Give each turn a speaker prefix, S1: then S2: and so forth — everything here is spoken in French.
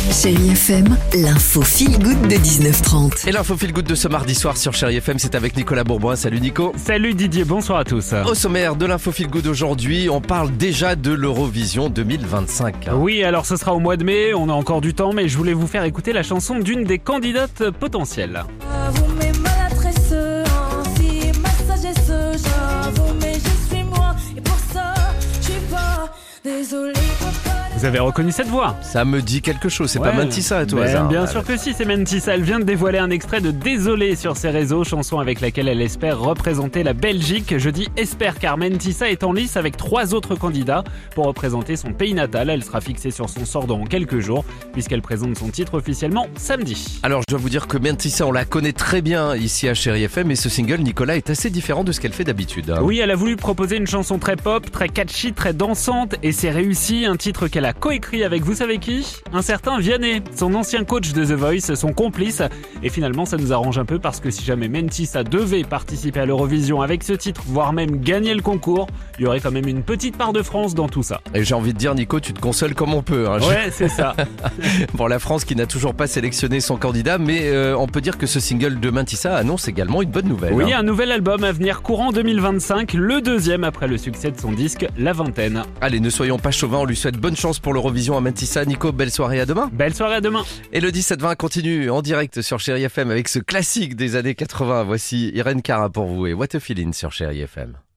S1: Chérie FM, l'info feel good de 19h30.
S2: Et l'info feel good de ce mardi soir sur Chérie FM, c'est avec Nicolas Bourboin. Salut Nico.
S3: Salut Didier, bonsoir à tous.
S2: Au sommaire de l'info feel good aujourd'hui, on parle déjà de l'Eurovision 2025.
S3: Oui, alors ce sera au mois de mai, on a encore du temps, mais je voulais vous faire écouter la chanson d'une des candidates potentielles.
S4: J'avoue mes maladresses, ainsi ma sagesse, j'avoue mais je suis moi et pour ça je suis pas désolée.
S3: Vous avez reconnu cette voix?
S2: Ça me dit quelque chose, c'est
S3: Ouais.
S2: pas Mentissa à toi
S3: Ben,
S2: hasard.
S3: bien sûr que si, c'est Mentissa. Elle vient de dévoiler un extrait de Désolé sur ses réseaux, chanson avec laquelle elle espère représenter la Belgique. Je dis espère car Mentissa est en lice avec 3 autres candidats pour représenter son pays natal. Elle sera fixée sur son sort dans quelques jours puisqu'elle présente son titre officiellement samedi.
S2: Alors je dois vous dire que Mentissa, on la connaît très bien ici à Chérie FM, et ce single, Nicolas, est assez différent de ce qu'elle fait d'habitude.
S3: Oui, elle a voulu proposer une chanson très pop, très catchy, très dansante et c'est réussi. Un titre qu'elle a coécrit avec vous savez qui? Un certain Vianney, son ancien coach de The Voice, son complice. Et finalement, ça nous arrange un peu parce que si jamais Mentissa devait participer à l'Eurovision avec ce titre, voire même gagner le concours, il y aurait quand même une petite part de France dans tout ça.
S2: Et j'ai envie de dire, Nico, tu te consoles comme on peut. Hein.
S3: Ouais, c'est ça.
S2: Pour la France qui n'a toujours pas sélectionné son candidat, mais on peut dire que ce single de Mentissa annonce également une bonne nouvelle.
S3: Oui,
S2: hein.
S3: un nouvel album à venir courant 2025, le deuxième après le succès de son disque La Vingtaine.
S2: Allez, ne soyons pas chauvins, on lui souhaite bonne chance pour l'Eurovision à Mentissa. Nico, belle soirée, à demain.
S3: Belle soirée, à demain.
S2: Et le 17-20 continue en direct sur Chérie FM avec ce classique des années 80. Voici Irène Cara pour vous et What a Feeling sur Chérie FM.